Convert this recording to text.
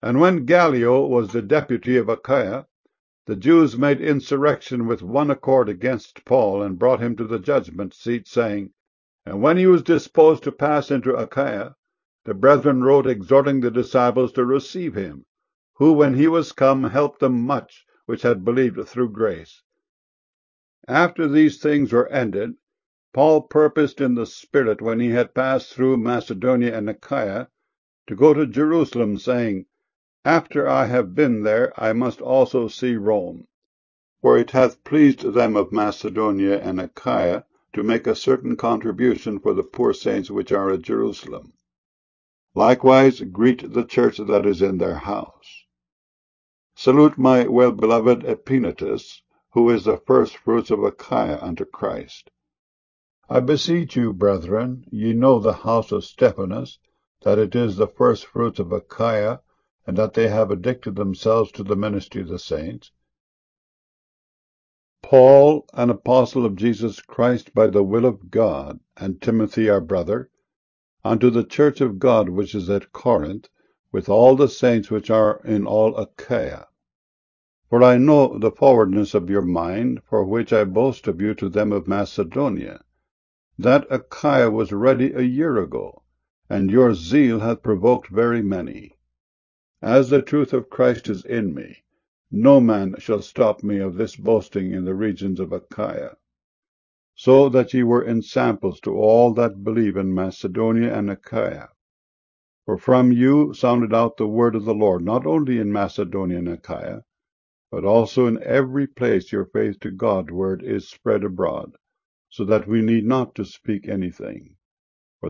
And when Gallio was the deputy of Achaia, the Jews made insurrection with one accord against Paul, and brought him to the judgment seat, saying, And when he was disposed to pass into Achaia, the brethren wrote, exhorting the disciples to receive him, who, when he was come, helped them much which had believed through grace. After these things were ended, Paul purposed in the Spirit, when he had passed through Macedonia and Achaia, to go to Jerusalem, saying, After I have been there, I must also see Rome. For it hath pleased them of Macedonia and Achaia to make a certain contribution for the poor saints which are at Jerusalem. Likewise greet the church that is in their house. Salute my well-beloved Epaenetus, who is the firstfruits of Achaia unto Christ. I beseech you, brethren, ye know the house of Stephanas, that it is the firstfruits of Achaia, and that they have addicted themselves to the ministry of the saints. Paul, an apostle of Jesus Christ by the will of God, and Timothy our brother, unto the church of God which is at Corinth, with all the saints which are in all Achaia. For I know the forwardness of your mind, for which I boast of you to them of Macedonia, that Achaia was ready a year ago, and your zeal hath provoked very many. As the truth of Christ is in me, no man shall stop me of this boasting in the regions of Achaia. So that ye were ensamples to all that believe in Macedonia and Achaia. For from you sounded out the word of the Lord, not only in Macedonia and Achaia, but also in every place your faith to God word is spread abroad, so that we need not to speak anything.